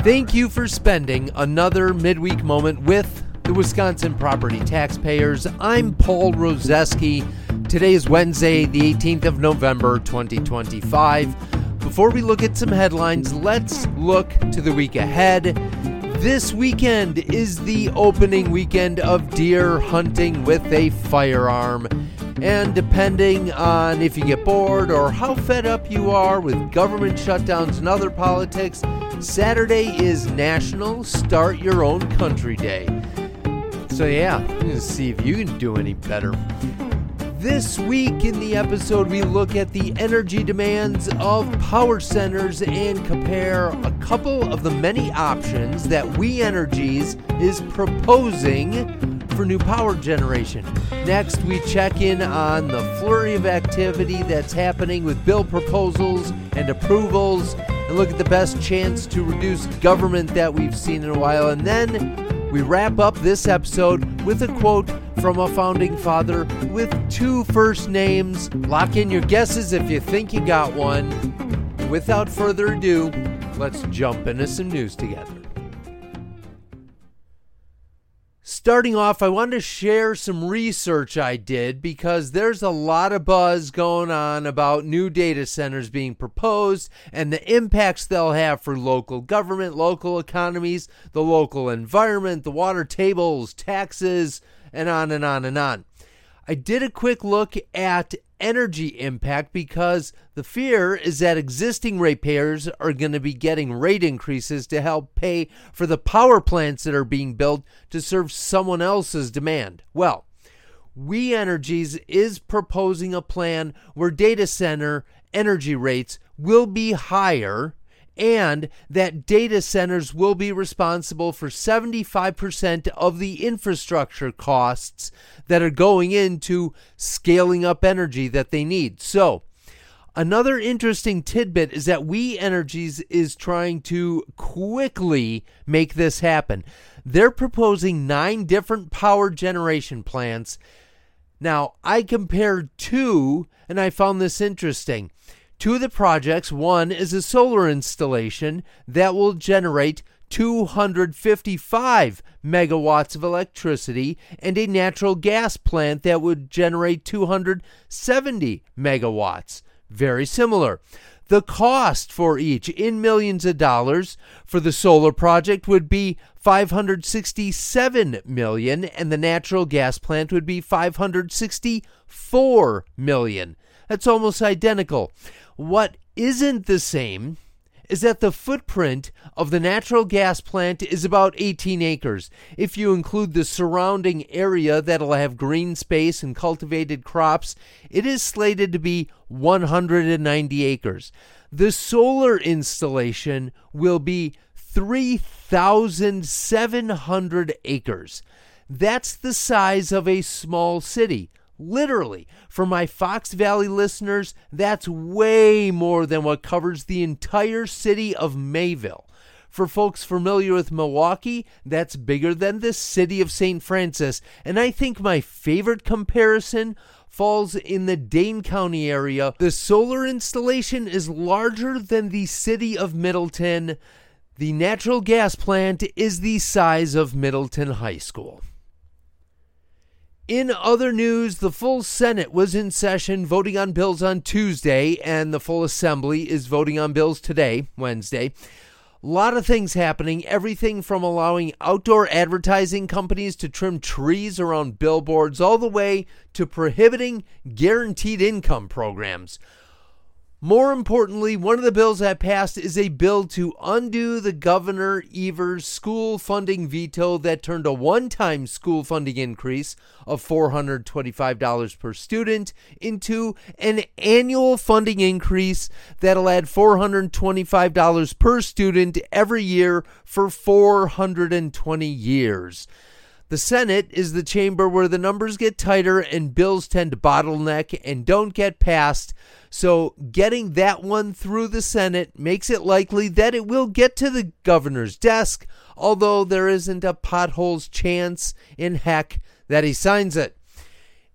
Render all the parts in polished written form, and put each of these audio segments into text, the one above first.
Thank you for spending another midweek moment with the Wisconsin Property Taxpayers. I'm Paul Rozeski. Today is Wednesday, the 18th of November, 2025. Before we look at some headlines, let's look to the week ahead. This weekend is the opening weekend of deer hunting with a firearm. And depending on if you get bored or how fed up you are with government shutdowns and other politics, Saturday is National Start Your Own Country Day. So yeah, let's see if you can do any better. This week in the episode, we look at the energy demands of power centers and compare a couple of the many options that We Energies is proposing for new power generation. Next, we check in on the flurry of activity that's happening with bill proposals and approvals and look at the best chance to reduce government that we've seen in a while. And then we wrap up this episode with a quote from a founding father with two first names. Lock in your guesses if you think you got one. Without further ado, let's jump into some news together. Starting off, I wanted to share some research I did because there's a lot of buzz going on about new data centers being proposed and the impacts they'll have for local government, local economies, the local environment, the water tables, taxes, and on and on and on. I did a quick look at energy impact because the fear is that existing ratepayers are going to be getting rate increases to help pay for the power plants that are being built to serve someone else's demand. Well, We Energies is proposing a plan where data center energy rates will be higher and that data centers will be responsible for 75% of the infrastructure costs that are going into scaling up energy that they need. So, another interesting tidbit is that We Energies is trying to quickly make this happen. They're proposing 9 different power generation plants. Now, I compared 2, and I found this interesting. 2 of the projects, one is a solar installation that will generate 255 megawatts of electricity and a natural gas plant that would generate 270 megawatts. Very similar. The cost for each in millions of dollars for the solar project would be $567 million and the natural gas plant would be $564 million. That's almost identical. What isn't the same is that the footprint of the natural gas plant is about 18 acres. If you include the surrounding area that'll have green space and cultivated crops, it is slated to be 190 acres. The solar installation will be 3,700 acres. That's the size of a small city. Literally, for my Fox Valley listeners, that's way more than what covers the entire city of Mayville. For folks familiar with Milwaukee, that's bigger than the city of St. Francis. And I think my favorite comparison falls in the Dane County area. The solar installation is larger than the city of Middleton. The natural gas plant is the size of Middleton High School. In other news, the full Senate was in session voting on bills on Tuesday, and the full Assembly is voting on bills today, Wednesday. A lot of things happening, everything from allowing outdoor advertising companies to trim trees around billboards all the way to prohibiting guaranteed income programs. More importantly, one of the bills that passed is a bill to undo the Governor Evers school funding veto that turned a one-time school funding increase of $425 per student into an annual funding increase that'll add $425 per student every year for 420 years. The Senate is the chamber where the numbers get tighter and bills tend to bottleneck and don't get passed. So getting that one through the Senate makes it likely that it will get to the governor's desk, although there isn't a potholes chance in heck that he signs it.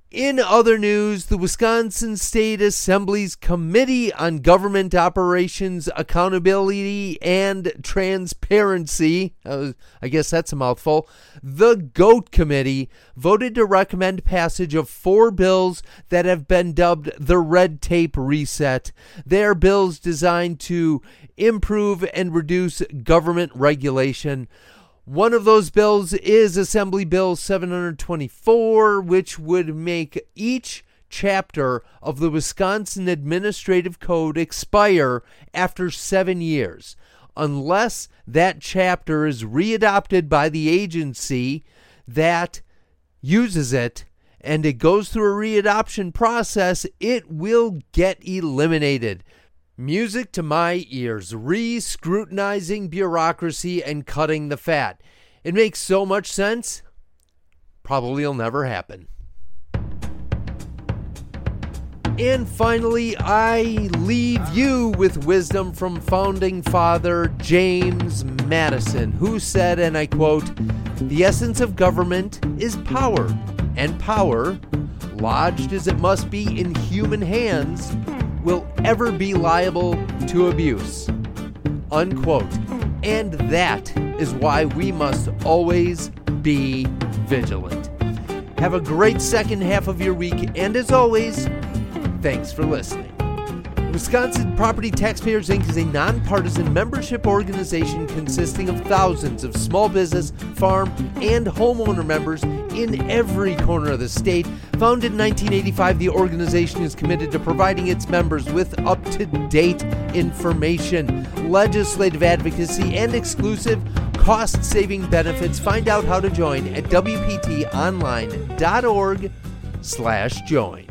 In other news, the Wisconsin State Assembly's Committee on Government Operations, Accountability, and Transparency, I guess that's a mouthful, the GOAT Committee, voted to recommend passage of 4 bills that have been dubbed the Red Tape Reset. They are bills designed to improve and reduce government regulation. One of those bills is Assembly Bill 724, which would make each chapter of the Wisconsin Administrative Code expire after 7 years, unless that chapter is readopted by the agency that uses it and it goes through a readoption process. It will get eliminated. Music to my ears, re-scrutinizing bureaucracy and cutting the fat. It makes so much sense, probably will never happen. And finally, I leave you with wisdom from founding father James Madison, who said, and I quote, "The essence of government is power, and power, lodged as it must be in human hands, will ever be liable to abuse," unquote. And that is why we must always be vigilant. Have a great second half of your week, and as always, thanks for listening. Wisconsin Property Taxpayers Inc. is a nonpartisan membership organization consisting of thousands of small business, farm, and homeowner members in every corner of the state. Founded in 1985, the organization is committed to providing its members with up-to-date information, legislative advocacy, and exclusive cost-saving benefits. Find out how to join at wptonline.org/join.